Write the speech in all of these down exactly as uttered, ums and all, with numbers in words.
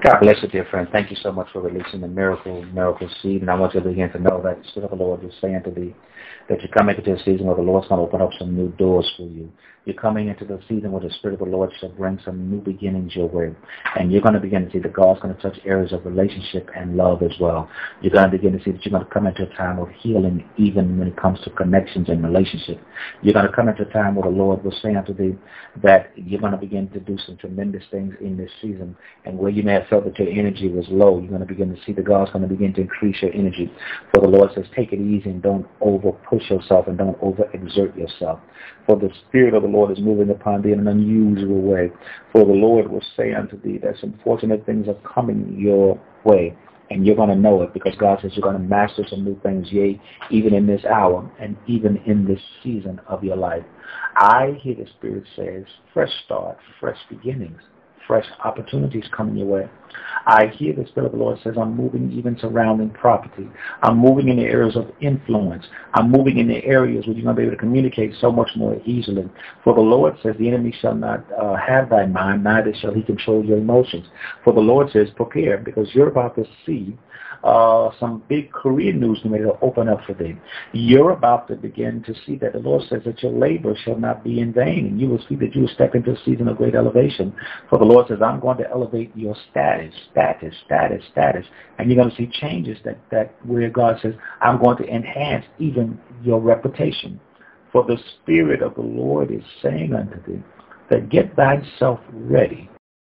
God bless you, dear friend. Thank you so much for releasing the miracle, miracle seed. And I want you to begin to know that the Spirit of the Lord is saying to thee that you're coming into a season where the Lord's going to open up some new doors for you. You're coming into the season where the Spirit of the Lord shall bring some new beginnings your way. And you're going to begin to see that God's going to touch areas of relationship and love as well. You're going to begin to see that you're going to come into a time of healing even when it comes to connections and relationships. You're going to come into a time where the Lord will say unto thee that you're going to begin to do some tremendous things in this season. And where you may have felt that your energy was low, you're going to begin to see that God's going to begin to increase your energy. For the Lord says, take it easy and don't over push yourself and don't over exert yourself. For the Spirit of the Lord is moving upon thee in an unusual way. For the Lord will say unto thee that some fortunate things are coming your way. And you're going to know it because God says you're going to master some new things, yea, even in this hour and even in this season of your life. I hear the Spirit says, fresh start, fresh beginnings, fresh opportunities coming your way. I hear the Spirit of the Lord says, I'm moving even surrounding property. I'm moving in the areas of influence. I'm moving in the areas where you're going to be able to communicate so much more easily. For the Lord says, the enemy shall not uh, have thy mind, neither shall he control your emotions. For the Lord says, prepare, because you're about to see Uh, some big career news may open up for them. You're about to begin to see that the Lord says that your labor shall not be in vain, and you will see that you will step into a season of great elevation. For the Lord says, I'm going to elevate your status, status, status, status, and you're going to see changes that, that where God says, I'm going to enhance even your reputation. For the Spirit of the Lord is saying unto thee that get thyself ready,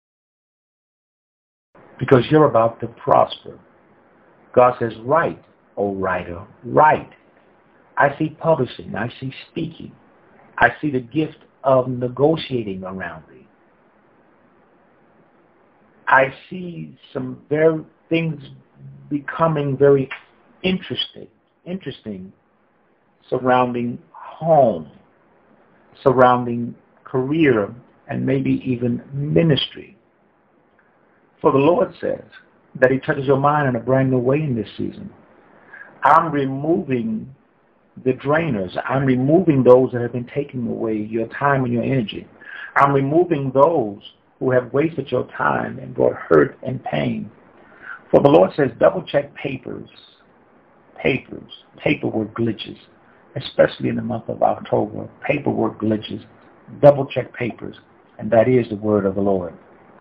because you're about to prosper. God says, write, O writer, write. I see publishing. I see speaking. I see the gift of negotiating around thee. I see some very things becoming very interesting, interesting surrounding home, surrounding career, and maybe even ministry. For the Lord says that he touches your mind in a brand new way in this season. I'm removing the drainers. I'm removing those that have been taking away your time and your energy. I'm removing those who have wasted your time and brought hurt and pain. For the Lord says, double check papers, papers, paperwork glitches, especially in the month of October, paperwork glitches, double check papers, and that is the word of the Lord.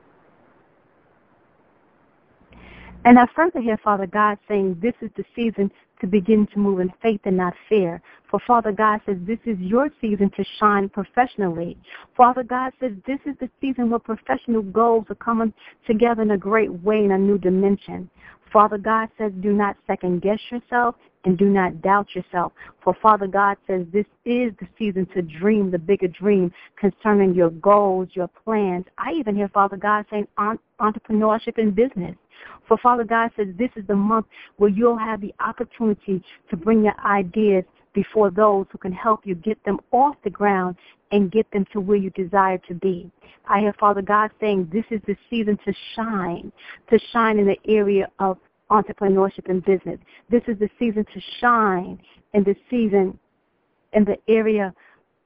And I further hear Father God saying this is the season to begin to move in faith and not fear. For Father God says this is your season to shine professionally. Father God says this is the season where professional goals are coming together in a great way in a new dimension. Father God says do not second guess yourself and do not doubt yourself. For Father God says this is the season to dream the bigger dream concerning your goals, your plans. I even hear Father God saying entrepreneurship and business. For Father God says this is the month where you'll have the opportunity to bring your ideas before those who can help you get them off the ground and get them to where you desire to be. I hear Father God saying this is the season to shine, to shine in the area of entrepreneurship and business. This is the season to shine in the season in the area.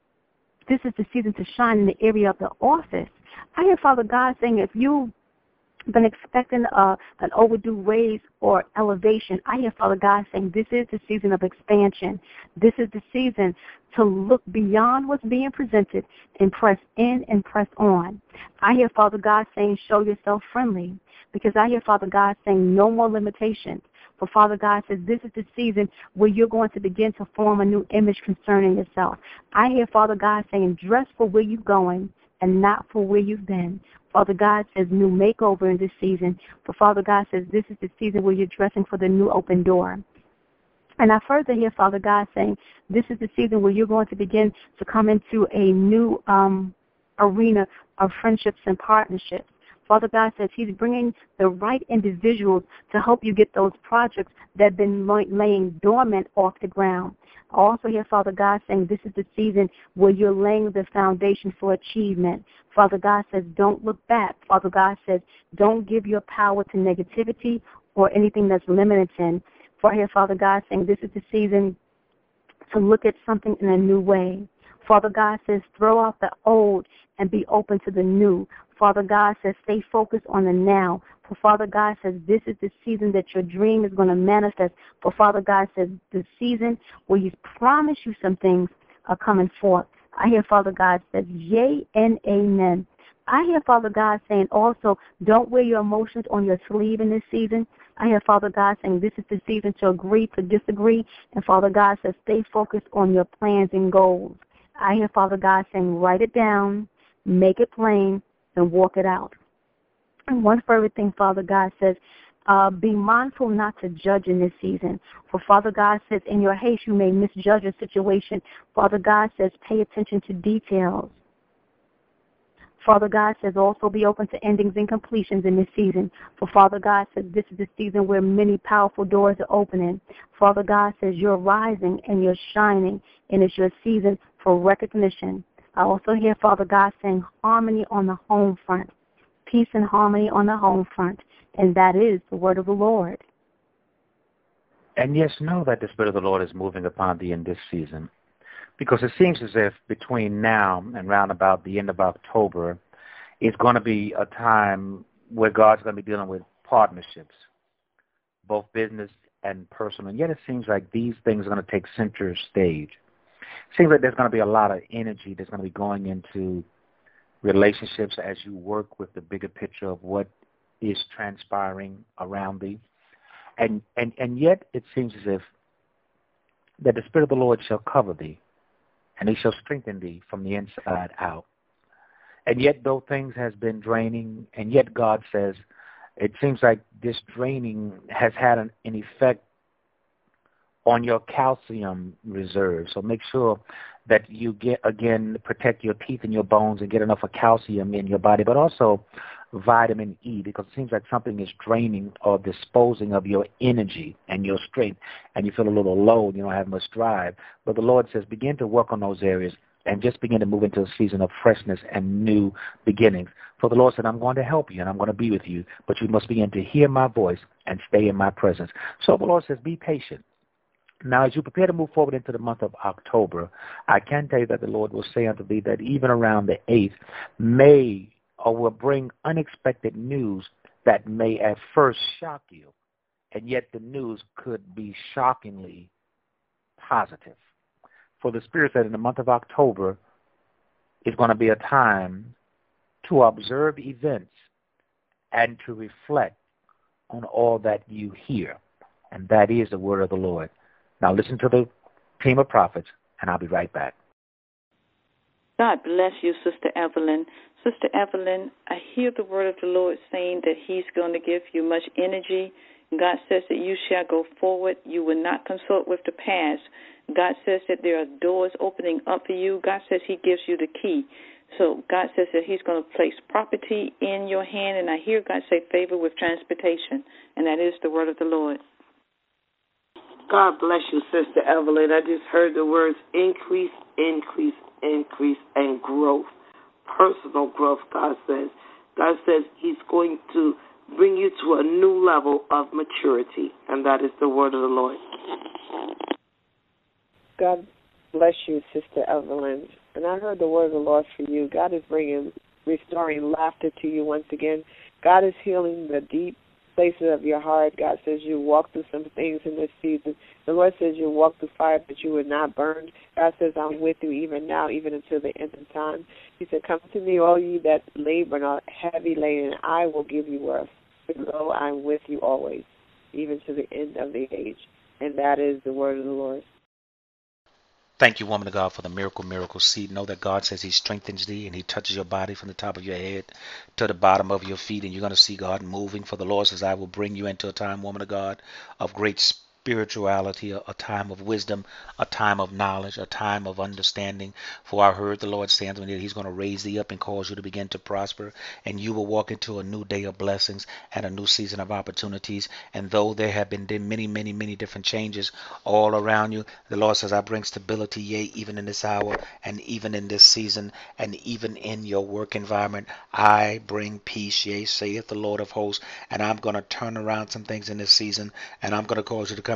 This is the season to shine in the area of the office. I hear Father God saying if you been expecting uh, an overdue raise or elevation, I hear Father God saying this is the season of expansion. This is the season to look beyond what's being presented and press in and press on. I hear Father God saying show yourself friendly, because I hear Father God saying no more limitations. For Father God says this is the season where you're going to begin to form a new image concerning yourself. I hear Father God saying dress for where you're going and not for where you've been. Father God says new makeover in this season. But Father God says this is the season where you're dressing for the new open door. And I further hear Father God saying this is the season where you're going to begin to come into a new um, arena of friendships and partnerships. Father God says he's bringing the right individuals to help you get those projects that have been laying dormant off the ground. I also hear Father God saying this is the season where you're laying the foundation for achievement. Father God says don't look back. Father God says don't give your power to negativity or anything that's limiting. For I hear Father God saying this is the season to look at something in a new way. Father God says throw out the old and be open to the new. Father God says stay focused on the now. For Father God says this is the season that your dream is going to manifest. For Father God says the season where He's promised you some things are coming forth. I hear Father God says yea and amen. I hear Father God saying also don't wear your emotions on your sleeve in this season. I hear Father God saying this is the season to agree to disagree. And Father God says stay focused on your plans and goals. I hear Father God saying write it down, make it plain, and walk it out. And one further thing, Father God says, uh, be mindful not to judge in this season. For Father God says, in your haste you may misjudge a situation. Father God says, pay attention to details. Father God says, also be open to endings and completions in this season. For Father God says, this is the season where many powerful doors are opening. Father God says, you're rising and you're shining, and it's your season for recognition. I also hear Father God saying harmony on the home front. Peace and harmony on the home front, and that is the word of the Lord. And yes, know that the Spirit of the Lord is moving upon thee in this season, because it seems as if between now and round about the end of October, it's going to be a time where God's going to be dealing with partnerships, both business and personal. And yet it seems like these things are going to take center stage. It seems like there's going to be a lot of energy that's going to be going into relationships as you work with the bigger picture of what is transpiring around thee. And, and, and yet it seems as if that the Spirit of the Lord shall cover thee, and He shall strengthen thee from the inside out. And yet though things has been draining, and yet God says it seems like this draining has had an, an effect on your calcium reserve. So make sure that you get, again, protect your teeth and your bones and get enough of calcium in your body, but also vitamin E, because it seems like something is draining or disposing of your energy and your strength, and you feel a little low, you don't have much drive. But the Lord says begin to work on those areas and just begin to move into a season of freshness and new beginnings. For the Lord said, I'm going to help you and I'm going to be with you, but you must begin to hear my voice and stay in my presence. So the Lord says, be patient. Now, as you prepare to move forward into the month of October, I can tell you that the Lord will say unto thee that even around the eighth may or will bring unexpected news that may at first shock you, and yet the news could be shockingly positive. For the Spirit said in the month of October is going to be a time to observe events and to reflect on all that you hear, and that is the word of the Lord. Now listen to the team of prophets, and I'll be right back. God bless you, Sister Evelyn. Sister Evelyn, I hear the word of the Lord saying that He's going to give you much energy. God says that you shall go forward. You will not consort with the past. God says that there are doors opening up for you. God says He gives you the key. So God says that He's going to place property in your hand, and I hear God say favor with transportation, and that is the word of the Lord. God bless you, Sister Evelyn. I just heard the words increase, increase, increase, and growth. Personal growth, God says. God says He's going to bring you to a new level of maturity, and that is the word of the Lord. God bless you, Sister Evelyn. And I heard the word of the Lord for you. God is bringing, restoring laughter to you once again. God is healing the deep places of your heart. God says you walk through some things in this season. The Lord says you walk through fire, but you were not burned. God says I'm with you even now, even until the end of time. He said, come to me, all ye that labor and are heavy laden, and I will give you rest. Lo, I'm with you always, even to the end of the age. And that is the word of the Lord. Thank you, woman of God, for the miracle, miracle seed. Know that God says He strengthens thee and He touches your body from the top of your head to the bottom of your feet, and you're going to see God moving. For the Lord says, I will bring you into a time, woman of God, of great spirituality, a, a time of wisdom, a time of knowledge, a time of understanding. For I heard the Lord say unto me that He's going to raise thee up and cause you to begin to prosper, and you will walk into a new day of blessings and a new season of opportunities. And though there have been many, many, many different changes all around you, the Lord says, I bring stability, yea, even in this hour and even in this season and even in your work environment. I bring peace, yea, saith the Lord of hosts, and I'm going to turn around some things in this season, and I'm going to cause you to come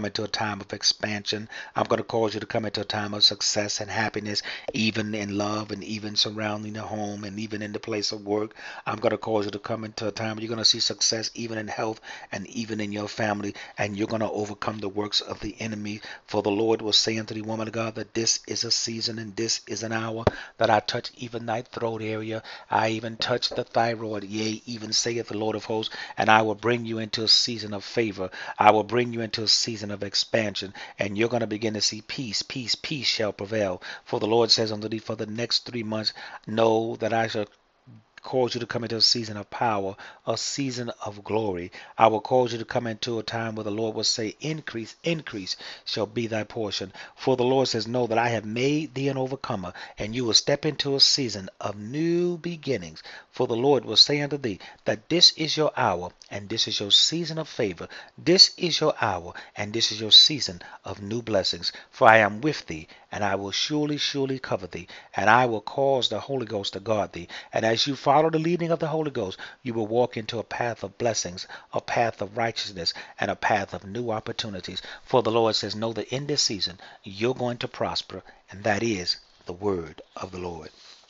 come into a time of expansion. I'm going to cause you to come into a time of success and happiness, even in love and even surrounding the home and even in the place of work. I'm going to cause you to come into a time where you're going to see success even in health and even in your family, and you're going to overcome the works of the enemy. For the Lord will say unto the woman of God that this is a season and this is an hour that I touch even thy throat area. I even touch the thyroid, yea, even saith the Lord of hosts, and I will bring you into a season of favor. I will bring you into a season of expansion, and you're going to begin to see peace, peace, peace shall prevail. For the Lord says unto thee, for the next three months, know that I shall cause you to come into a season of power, a season of glory. I will cause you to come into a time where the Lord will say, increase, increase shall be thy portion. For the Lord says, know that I have made thee an overcomer, and you will step into a season of new beginnings. For the Lord will say unto thee that this is your hour, and this is your season of favor. This is your hour, and this is your season of new blessings. For I am with thee, and I will surely, surely cover thee, and I will cause the Holy Ghost to guard thee. And as you follow the leading of the Holy Ghost, you will walk into a path of blessings, a path of righteousness, and a path of new opportunities. For the Lord says, know that in this season, you're going to prosper, and that is the word of the Lord.